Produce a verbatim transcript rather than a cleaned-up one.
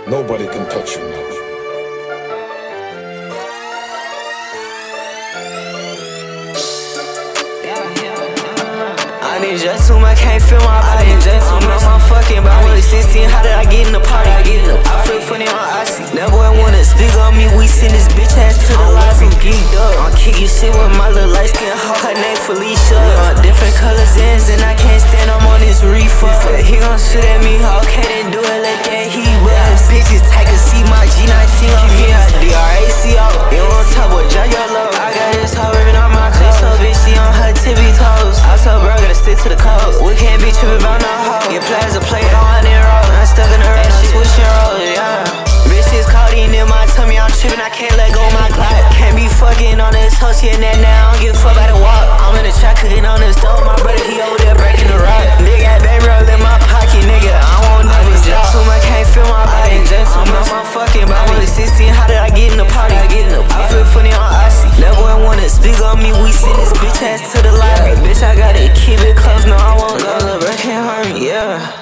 Nobody can touch you now. I need just too much, can't feel my body. I'm on my fucking body. I'm only sixteen, how did I get in the party? I feel funny on icy. That boy wanna speak on me, we send this bitch ass to the lobby. Geeked up, I'm kicking shit with my little light skin hoe. Her name Felicia. Uh, different colors ends and I can't stand, I'm on this reefer. He gon' shoot at me, okay then do it, let that heat buzz. Bitches take a seat, my G nineteen on me, I D R A C O. You on top with J Yellow. I got this hoe ripping on my clothes. So bitch, she on her tippy toes. I told bro, gotta stick to the code. We can't be tripping about no hoe. Get plaza play on it roll. I'm stuck in the red, I'm switching roles, yeah. Bitch is codeine in my tummy, I'm tripping, I can't let go of my Glock. Can't be fucking on this hoe, she in that now, I don't give a fuck about the walk. I'm in the trap cooking on this dope, my brother, he over there breaking the rock. Nigga got baby roll in my pocket, nigga, I won't never drop. Too much, can't feel my body, I'm on my fucking body. I'm only sixteen, how did I get in the party? I feel funny on icy. That boy wanna speak on me, we send this bitch ass to the lobby. Bitch, I gotta keep it close, no, I won't go, little bro can't harm me, yeah.